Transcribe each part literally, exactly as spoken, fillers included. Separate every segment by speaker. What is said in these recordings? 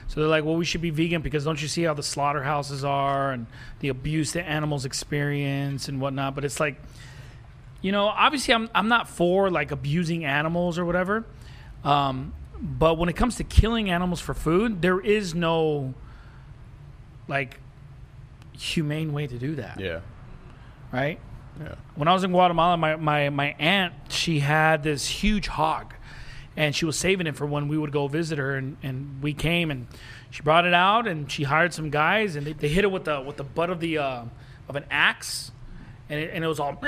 Speaker 1: So they're like, well, we should be vegan because don't you see how the slaughterhouses are and the abuse that animals experience and whatnot? But it's like, you know, obviously I'm I'm not for like abusing animals or whatever. Um, but when it comes to killing animals for food, there is no like humane way to do that.
Speaker 2: Yeah.
Speaker 1: Right?
Speaker 2: Yeah.
Speaker 1: When I was in Guatemala, my, my, my aunt, she had this huge hog. And she was saving it for when we would go visit her, and, and we came, and she brought it out, and she hired some guys, and they, they hit it with the with the butt of the uh, of an axe, and it, and it was all,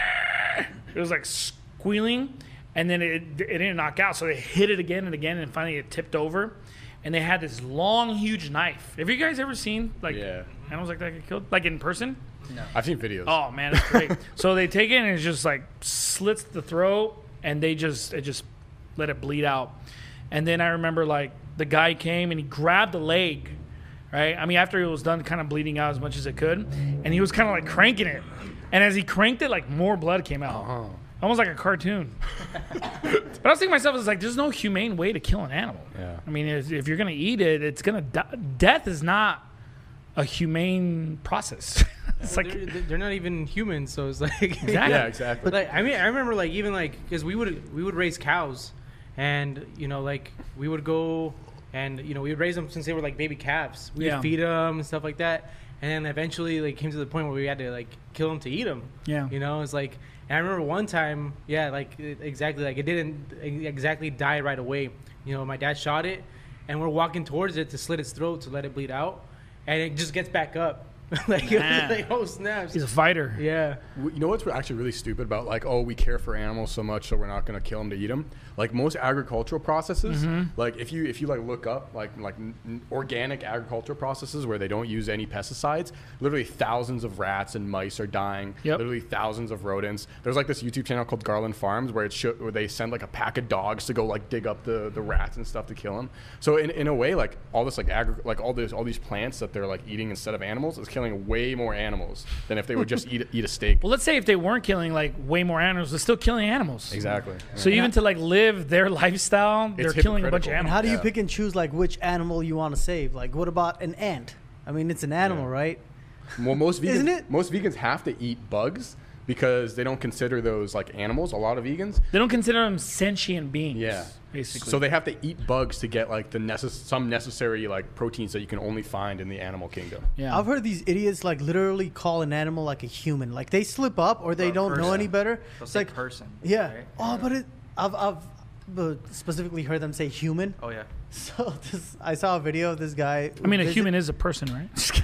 Speaker 1: it was like squealing, and then it it didn't knock out, so they hit it again and again, and finally it tipped over, and they had this long, huge knife. Have you guys ever seen like
Speaker 2: Yeah.
Speaker 1: animals like that get killed, like in person?
Speaker 3: No.
Speaker 2: I've seen videos.
Speaker 1: Oh man, it's great. So they take it and it just like slits the throat, and they just it just let it bleed out. And then I remember like the guy came and he grabbed the leg, right? I mean, after it was done kind of bleeding out as much as it could, and he was kind of like cranking it. And as he cranked it, like more blood came out.
Speaker 2: Uh-huh.
Speaker 1: Almost like a cartoon. But I was thinking to myself, it's like, there's no humane way to kill an animal.
Speaker 2: Yeah.
Speaker 1: I mean, if if you're going to eat it, it's going to die. Death is not a humane process. It's
Speaker 3: Well,
Speaker 1: like,
Speaker 3: they're, they're not even humans, so it's like
Speaker 1: Exactly.
Speaker 2: Yeah, exactly.
Speaker 3: But like, I mean, I remember like even like because we would we would raise cows, and you know like we would go and you know we would raise them since they were like baby calves. We
Speaker 1: Yeah.
Speaker 3: would feed them and stuff like that, and then eventually like came to the point where we had to like kill them to eat them.
Speaker 1: Yeah.
Speaker 3: You know, it's like, and I remember one time, yeah, like it- exactly like it didn't e- exactly die right away. You know, my dad shot it, and we're walking towards it to slit its throat to let it bleed out, and it just gets back up. like, it was
Speaker 1: Man.
Speaker 3: like oh snaps.
Speaker 1: he's a fighter.
Speaker 3: Yeah.
Speaker 2: You know what's actually really stupid about like, oh, we care for animals so much so we're not going to kill them to eat them? Like most agricultural processes, like if you if you like look up like like n- n- organic agricultural processes where they don't use any pesticides, literally thousands of rats and mice are dying.
Speaker 1: Yep.
Speaker 2: Literally thousands of rodents. There's like this YouTube channel called Garland Farms where it show, where they send like a pack of dogs to go like dig up the, the rats and stuff to kill them. So in, in a way, like all this like agri- like all this all these plants that they're like eating instead of animals is killing way more animals than if they would just eat eat a steak.
Speaker 1: Well, let's say if they weren't killing like way more animals, they're still killing animals.
Speaker 2: Exactly.
Speaker 1: So even to like live their lifestyle, they're
Speaker 2: It's
Speaker 1: killing a bunch of
Speaker 2: hypocritical.
Speaker 4: And
Speaker 1: animals.
Speaker 4: how do you
Speaker 2: Yeah.
Speaker 4: pick and choose like which animal you want to save? Like, what about an ant? I mean, it's an animal,
Speaker 2: Yeah.
Speaker 4: right?
Speaker 2: Well, most vegans,
Speaker 4: Isn't it?
Speaker 2: most vegans have to eat bugs because they don't consider those like animals. A lot of vegans,
Speaker 1: They don't consider them sentient beings.
Speaker 2: yeah,
Speaker 1: basically.
Speaker 2: So they have to eat bugs to get like the necess- some necessary like proteins that you can only find in the animal kingdom.
Speaker 1: yeah.
Speaker 4: I've heard these idiots like literally call an animal like a human. Like they slip up or they
Speaker 5: Or a
Speaker 4: don't know
Speaker 5: person.
Speaker 4: any better.
Speaker 5: They'll
Speaker 4: It's
Speaker 5: say
Speaker 4: like
Speaker 5: person.
Speaker 4: yeah.
Speaker 5: right?
Speaker 4: Oh, but it. I've I've uh, specifically heard them say human.
Speaker 5: Oh yeah.
Speaker 4: So this, I saw a video of this guy.
Speaker 1: I mean, a
Speaker 4: visit-
Speaker 1: human is a person, right?